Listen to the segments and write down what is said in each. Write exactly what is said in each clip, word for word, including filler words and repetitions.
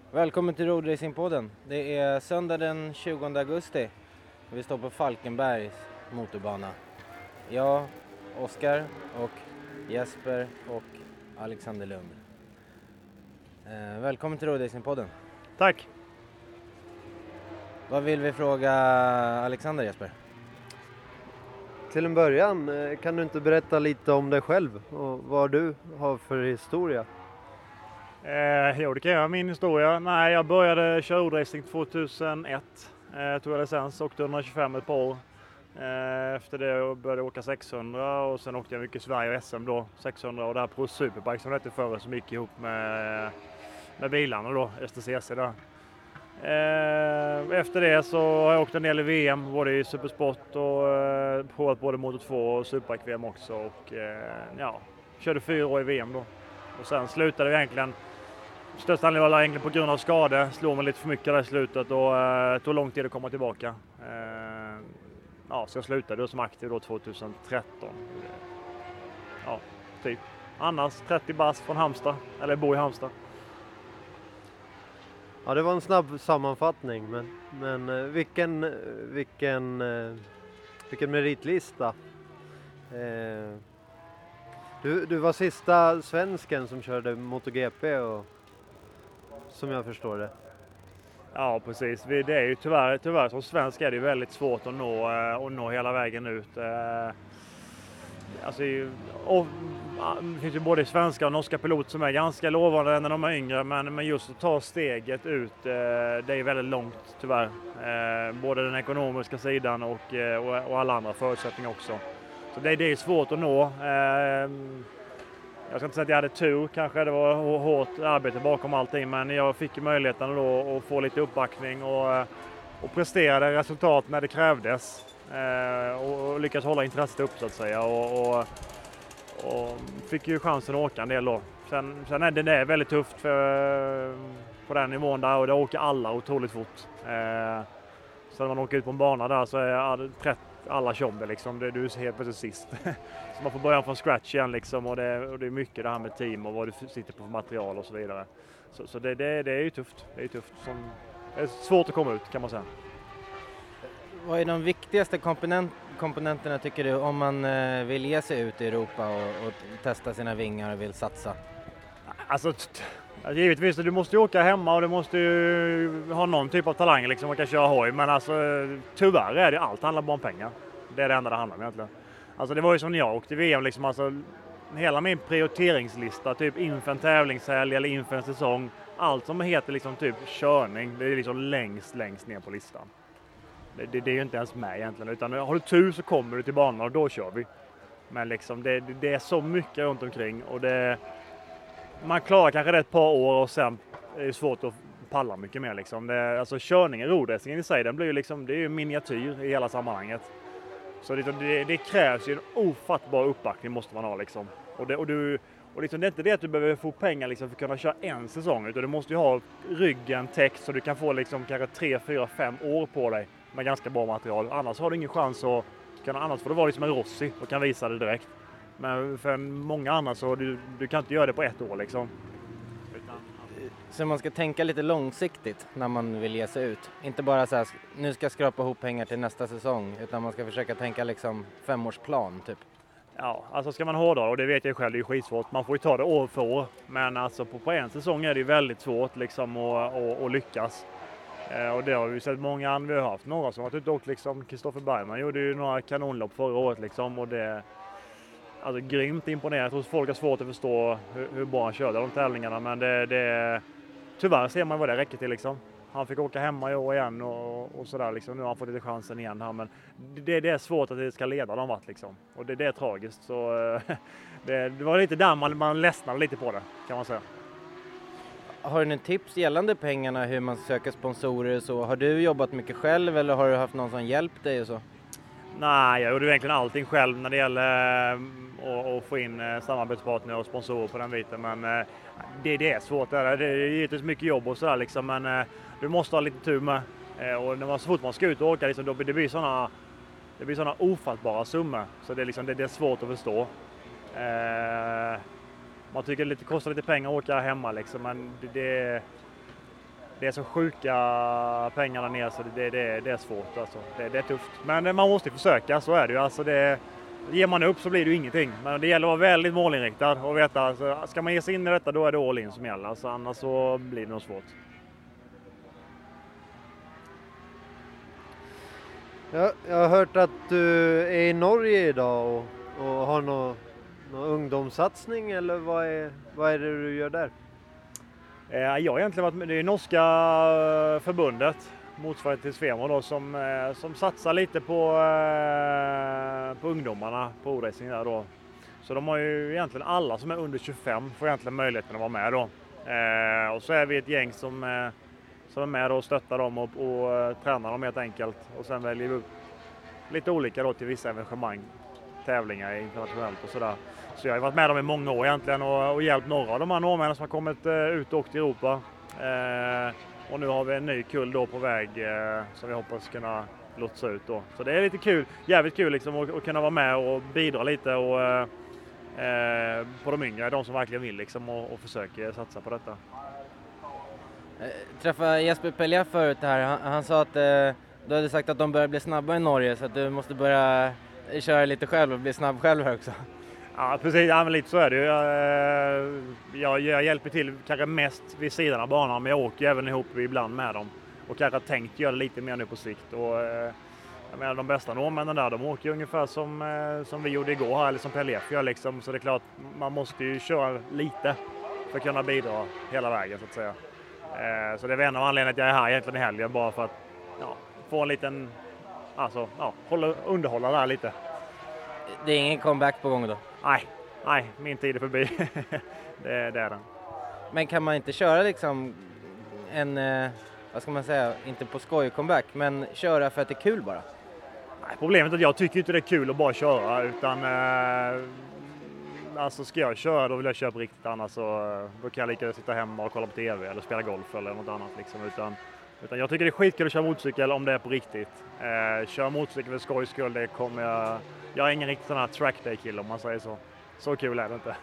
Välkommen till Roadracingpodden. Det är söndag den tjugonde augusti. Vi står på Falkenbergs motorbana. Jag, Oskar och Jesper och Alexander Lund. Eh, välkommen till Roadracingpodden. Tack. Vad vill vi fråga Alexander, Jesper? Till en början, kan du inte berätta lite om dig själv och vad du har för historia? Eh, jo, det kan jag. Min historia. Nej, jag började köra roadracing tjugohundraett. Eh, tog jag licens, åkte etthundratjugofem ett par år. Eh, efter det började jag åka sexhundra och sen åkte jag mycket Sverige och S M då, sexhundra och det här Pro Superbike som det hette förr som gick ihop med, med bilarna då, S T C C där. Eh, efter det så har jag åkt en del i V M, både i Supersport och eh, provat både Moto två och Superbike-V M också och eh, ja, körde fyra år i V M då. Och sen slutade vi egentligen, största anledningen var egentligen på grund av skador, slog mig lite för mycket där i slutet och eh, tog lång tid att komma tillbaka. Eh, ja, så jag slutade då som aktiv då tjugohundratretton. Ja, typ. Annars trettio bast från Halmstad, eller bor i Halmstad. Ja, det var en snabb sammanfattning, men, men eh, vilken, vilken, eh, vilken meritlista. Eh, du, du var sista svensken som körde MotoGP och, som jag förstår det. Ja, precis. Vi, det är ju tyvärr, tyvärr som svensk är det ju väldigt svårt att nå, att nå hela vägen ut. Alltså, och, det finns ju både svenska och norska piloter som är ganska lovande när de är yngre, men, men just att ta steget ut, det är väldigt långt tyvärr. Både den ekonomiska sidan och, och, och alla andra förutsättningar också. Så det, det är svårt att nå. Jag ska inte säga att jag hade tur, kanske det var hårt arbete bakom allting, men jag fick möjligheten då att få lite uppbackning och, och presterade resultat när det krävdes. Och, och lyckas hålla intresset upp så att säga och, och, och fick ju chansen att åka en del då. Sen, sen är det, det är väldigt tufft för, på den nivån där och det åker alla otroligt fort. Eh, så när man åker ut på en bana där så är trettio alla tjomber liksom, det, du är helt plötsligt sist. Så man får börja från scratch igen liksom och det, och det är mycket det här med team och vad du sitter på för material och så vidare. Så, så det, det, det är ju tufft, det är ju tufft. Som, det är svårt att komma ut kan man säga. Vad är de viktigaste komponent, komponenterna tycker du om man eh, vill ge sig ut i Europa och, och testa sina vingar och vill satsa? Alltså t- givetvis, du måste ju åka hemma och du måste ju ha någon typ av talang liksom, man kan köra hoj, men alltså tyvärr är det allt handlar bara om pengar. Det är det enda det handlar om egentligen. Alltså det var ju som när jag åkte V M liksom, alltså hela min prioriteringslista typ inför en tävlingshelg eller inför en säsong, allt som heter liksom typ körning, det är liksom längst längst ner på listan. Det, det, det är ju inte ens med egentligen, utan har du tur så kommer du till banan och då kör vi. Men liksom det, det, det är så mycket runt omkring och det, man klarar kanske det ett par år och sen är det svårt att palla mycket mer liksom. Det, alltså körningen, roadracingen i sig, den blir ju liksom, det är ju miniatyr i hela sammanhanget. Så det, det, det krävs ju en ofattbar uppbackning måste man ha liksom. Och, det, och, du, och liksom, det är inte det att du behöver få pengar liksom för att kunna köra en säsong, utan du måste ju ha ryggen täckt så du kan få liksom kanske tre, fyra, fem år på dig med ganska bra material. Annars har du ingen chans att, kan, annars får du vara liksom en Rossi och kan visa det direkt. Men för många andra så du, du kan inte göra det på ett år liksom. Utan, ja. Så man ska tänka lite långsiktigt när man vill ge sig ut. Inte bara så här, nu ska jag skrapa ihop pengar till nästa säsong, utan man ska försöka tänka liksom femårsplan typ. Ja, alltså ska man hårdra, och det vet jag själv, det är skitsvårt. Man får ju ta det år för år. Men alltså på, på en säsong är det väldigt svårt liksom att, att, att lyckas. Eh, och det har vi sett många andra, vi har haft några som har varit ute och åkt liksom. Kristoffer Bergman gjorde ju några kanonlopp förra året liksom, och det alltså grymt imponerande. Jag tror att folk har svårt att förstå hur, hur bra han körde de tävlingarna, men det, det tyvärr ser man vad det räcker till liksom. Han fick åka hemma i år igen och, och sådär liksom. Nu har han fått lite chansen igen här, men det, det är svårt att det ska leda dem vart liksom. Och det, det är tragiskt, så det, det var lite där man, man ledsnade lite på det, kan man säga. Har du någon tips gällande pengarna, hur man söker sponsorer och så? Har du jobbat mycket själv eller har du haft någon som hjälpt dig och så? Nej, jag gjorde egentligen allting själv när det gäller att få in samarbetspartner och sponsorer på den biten. Men det, det är svårt. Det är givetvis mycket jobb och sådär liksom, men du måste ha lite tur med. Och när man, så fort man ska ut och åka, liksom, då, det blir sådana det blir sådana ofattbara summor. Så det är, liksom, det, det är svårt att förstå. Man tycker det kostar lite pengar att åka hemma liksom, men det, det det är så sjuka pengar där nere så det, det, det är svårt alltså. Det, det är tufft. Men man måste försöka, så är det ju. Alltså det, ger man upp så blir det ju ingenting. Men det gäller att vara väldigt målinriktad och veta, alltså, ska man ge sig in i detta då är det all in som gäller. Alltså, annars så blir det nog svårt. Ja, jag har hört att du är i Norge idag och, och har någon, någon ungdomssatsning, eller vad är, vad är det du gör där? Eh, jag har egentligen varit med i norska förbundet, motsvarigt till Svemo då, som, eh, som satsar lite på, eh, på ungdomarna på O-racing där då. Så de har ju egentligen alla som är under tjugofem får egentligen möjligheten att vara med då. Eh, och så är vi ett gäng som, eh, som är med och stöttar dem och, och uh, tränar dem helt enkelt. Och sen väljer vi upp lite olika då till vissa evenemang, tävlingar internationellt och sådär. Så jag har varit med dem i många år egentligen och, och hjälpt några av de här norrmännen som har kommit uh, ut och åkt i Europa. Uh, och nu har vi en ny kull då på väg uh, som vi hoppas kunna lotsa ut då. Så det är lite kul, jävligt kul liksom att, att kunna vara med och bidra lite och, uh, uh, på de yngre, de som verkligen vill liksom och, och försöker satsa på detta. Jag träffade Jesper Pellier förut här. Han, han sa att eh, du hade sagt att de börjar bli snabba i Norge, så att du måste börja köra lite själv och bli snabb själv här också. Ja, precis. Ja, men lite så är det ju. Jag, jag, jag hjälper till kanske mest vid sidan av banan, men jag åker ju även ihop ibland med dem. Och kanske tänkt göra lite mer nu på sikt. Och, jag menar, de bästa norrmännen där, de åker ungefär som, som vi gjorde igår här, eller som Pellier gör liksom. Så det är klart, man måste ju köra lite för att kunna bidra hela vägen så att säga. Så det är en av anledningarna att jag är här egentligen i helgen, bara för att ja, få en liten, alltså, ja, hålla, underhålla där lite. Det är ingen comeback på gång då? Nej, nej, min tid är förbi. det, det är den. Men kan man inte köra liksom en, eh, vad ska man säga, inte på skoj comeback, men köra för att det är kul bara? Nej, problemet är att jag tycker inte det är kul att bara köra, utan eh, alltså ska jag köra då vill jag köra på riktigt, annars så då kan jag lika sitta hemma och kolla på tv eller spela golf eller något annat liksom, utan, utan jag tycker det är skitkul att köra motorcykel om det är på riktigt. Eh, köra motorcykel för skojs skull, det kommer jag, jag är ingen riktigt sån här trackday-kille om man säger så. Så kul är det inte.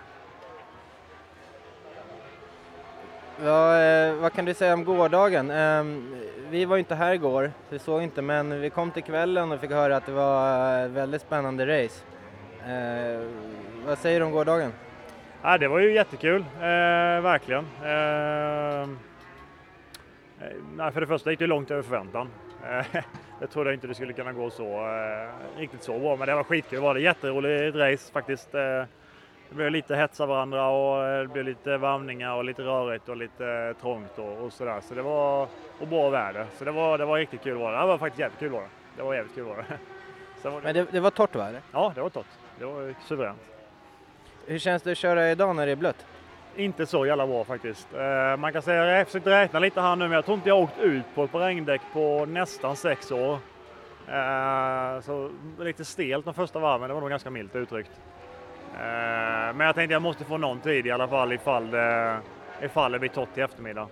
Ja, eh, vad kan du säga om gårdagen? Eh, vi var ju inte här igår, så vi såg inte, men vi kom till kvällen och fick höra att det var ett väldigt spännande race. Eh, vad säger du om gårdagen? Ja, det var ju jättekul, eh, verkligen. Eh, nej, för det första gick det långt över förväntan. Eh, jag trodde inte det skulle kunna gå så eh, riktigt så bra, men det var skitkul. Det var det jätteroligt race faktiskt. Eh, det blev lite hets av varandra och det blev lite varvningar och lite rörigt och lite eh, trångt och, och sådär. Så det var och bra väder. Så det var, det var riktigt kul. Var det. det var faktiskt jättekul var det. Det var jävligt kul var det. Så var det. Men det, det var torrt va? Eller? Ja, det var torrt. Det var suveränt. Hur känns det att köra idag när det är blött? Inte så jävla bra faktiskt. Eh, man kan säga, jag har försökt räkna lite här nu, men jag tror inte jag har åkt ut på ett par regndäck på nästan sex år. Eh, så lite stelt de första varven, det var nog ganska milt uttryckt. Eh, men jag tänkte jag måste få någon tid i alla fall ifall det, ifall det blir torrt i eftermiddag.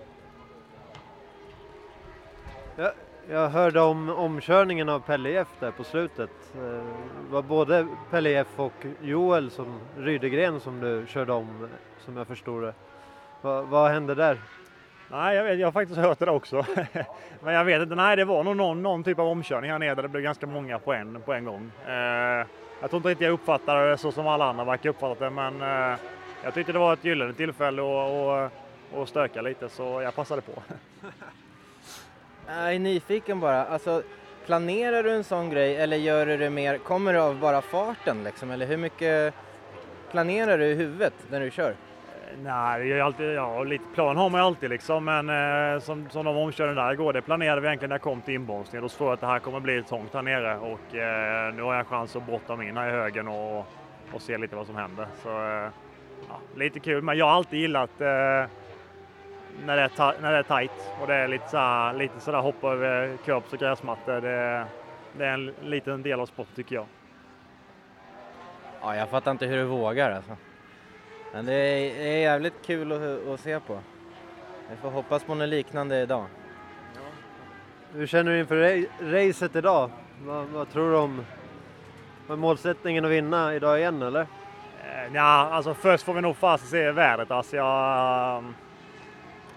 Ja, jag hörde om omkörningen av Pellier där på slutet. Det var både Pellier och Joel som Rydegren som du körde om, som jag förstår det. Va, vad hände där? Nej, jag, vet, jag har faktiskt hört det också. Men jag vet inte, nej det var nog någon, någon typ av omkörning här nere där det blev ganska många på en, på en gång. Eh, jag tror inte riktigt jag uppfattade det så som alla andra verkar uppfattat det, men eh, jag tyckte det var ett gyllene tillfälle att och, och stöka lite, så jag passade på. Jag är nyfiken bara, alltså planerar du en sån grej eller gör du det mer, kommer det av bara farten liksom, eller hur mycket planerar du i huvudet när du kör? Nej, jag är alltid, ja, lite plan har man ju alltid liksom, men eh, som, som de omkörde där igår, det planerade vi egentligen när jag kom till inbromsningen. Då såg jag att det här kommer bli trångt här nere och eh, nu har jag chans att brotta mig in här i högen och, och se lite vad som händer. Så eh, ja, lite kul, men jag har alltid gillat eh, när, det är ta- när det är tajt och det är lite, så, lite sådär hoppa över köps och gräsmattor. Det, det är en liten del av sporten tycker jag. Ja, jag fattar inte hur du vågar alltså. Men det är, det är jävligt kul att, att se på. Vi får hoppas på något liknande idag. Ja. Hur känner du inför ra- racet idag? Vad, vad tror du om, om målsättningen att vinna idag igen eller? Eh, ja, alltså först får vi nog fast se vädret. Alltså jag,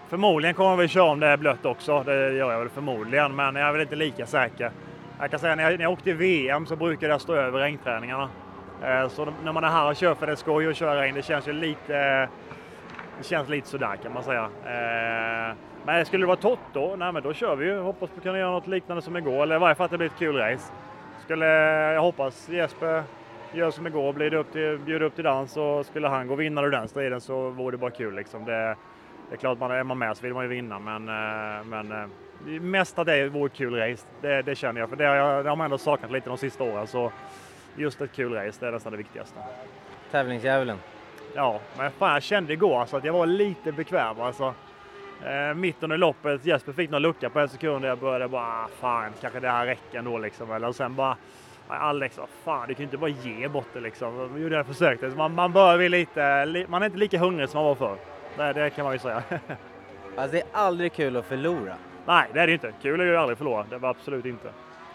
Förmodligen kommer vi köra om det är blött också, det gör jag väl förmodligen, men jag är väl inte lika säker. Jag kan säga när jag, när jag åkte i V M så brukar jag stå över regnträningarna. Eh, så när man är här och kör för det skoj och köra regn, det känns ju lite, det känns lite sådär kan man säga. Eh, men skulle det vara torrt då, nej men då kör vi ju. Hoppas på att kunna göra något liknande som igår, eller i varje fall att det blir ett kul race. Skulle, jag hoppas Jesper gör som igår, blir det upp till, bjuder upp till dans, och skulle han gå och vinna ur den striden så vore det bara kul liksom. Det, det är klart att man är man med så vill man ju vinna, men, men mest av det vore kul race, det, det känner jag. För det har, jag, det har man ändå saknat lite de sista åren, så just ett kul race, det är nästan det viktigaste. Tävlingsdjävulen. Ja, men fan, jag kände igår alltså, att jag var lite bekväm. Alltså. Eh, mitt under loppet, Jesper fick någon lucka på en sekund och jag började bara, fan, kanske det här räcker ändå liksom. Eller, och sen bara, Alex, fan, det kan ju inte bara ge bort det liksom. Vi gjorde det försökte. Man, man börjar bli lite, li, man är inte lika hungrig som man var förr. Det, det kan man ju säga. Alltså det är aldrig kul att förlora. Nej, det är det inte. Kul är ju aldrig förlora. Det var absolut inte.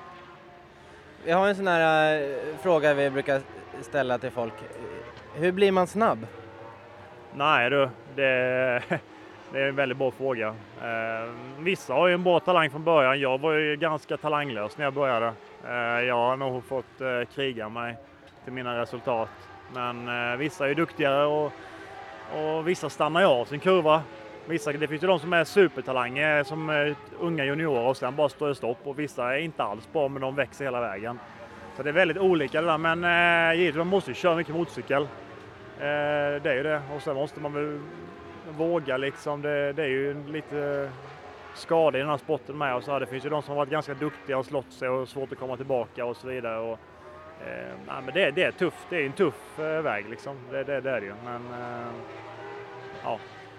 Vi har en sån här äh, fråga vi brukar ställa till folk. Hur blir man snabb? Nej du, det, det är en väldigt bra fråga. Eh, vissa har ju en bra talang från början. Jag var ju ganska talanglös när jag började. Eh, jag har nog fått eh, kriga mig till mina resultat. Men eh, vissa är ju duktigare och, och vissa stannar ju av sin kurva. Vissa, det finns ju de som är supertalanger som är unga juniorer och sen bara står i stopp. Och vissa är inte alls bra, men de växer hela vägen. Så det är väldigt olika det där. Men eh, givetvis man måste ju köra mycket motorcykel. Eh, det är ju det. Och sen måste man väl våga liksom. Det, det är ju lite skada i den här sporten med. Och så här. Det finns ju de som har varit ganska duktiga och slått sig och svårt att komma tillbaka och så vidare. Och, eh, nej, men det, det är tufft. Det är en tuff eh, väg liksom. Det, det, det är det ju. Men eh, ja.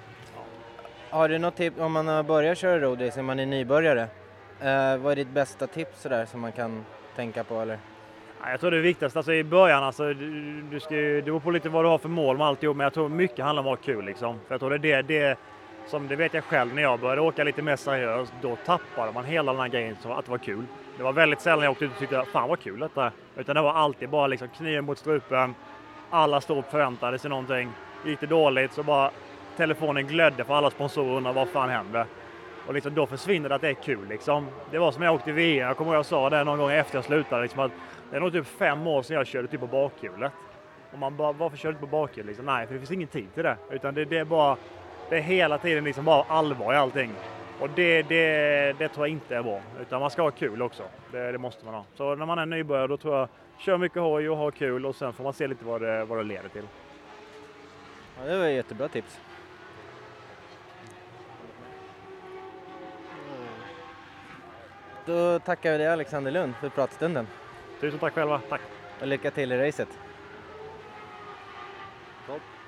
Har du något tips om man börjar köra roadrace, man är nybörjare? Eh, vad är ditt bästa tips sådär som man kan tänka på eller? Jag tror det är viktigast alltså, i början, alltså, du, du ska, det beror på lite vad du har för mål med alltihop, men jag tror mycket handlar om att vara kul liksom. För jag tror det är det, det som det vet jag själv när jag började åka lite mer seriöst, då tappade man hela den här grejen som att det var kul. Det var väldigt sällan jag åkte ut och tyckte fan vad kul detta, utan det var alltid bara liksom kniven mot strupen, alla stod och förväntade sig någonting, gick det dåligt så bara telefonen glödde för alla sponsorer undrar vad fan hände. Och liksom då försvinner det att det är kul liksom. Det var som jag åkte i V M, jag kommer ihåg jag sa det någon gång efter jag slutade liksom, att det är nog typ fem år sedan jag körde typ på bakhjulet. Och man bara, varför körde du på bakhjulet? Liksom, nej, för det finns ingen tid till det. Utan det, det är bara, det är hela tiden liksom bara allvar i allting. Och det, det, det tror jag inte är bra. Utan man ska ha kul också. Det, det måste man ha. Så när man är nybörjare då tror jag, kör mycket hoj och ha kul och sen får man se lite vad det, vad det leder till. Ja, det var ett jättebra tips. Då tackar vi dig Alexander Lund för pratstunden. Tusen tack själva, tack. Och lycka till i racet. Topp.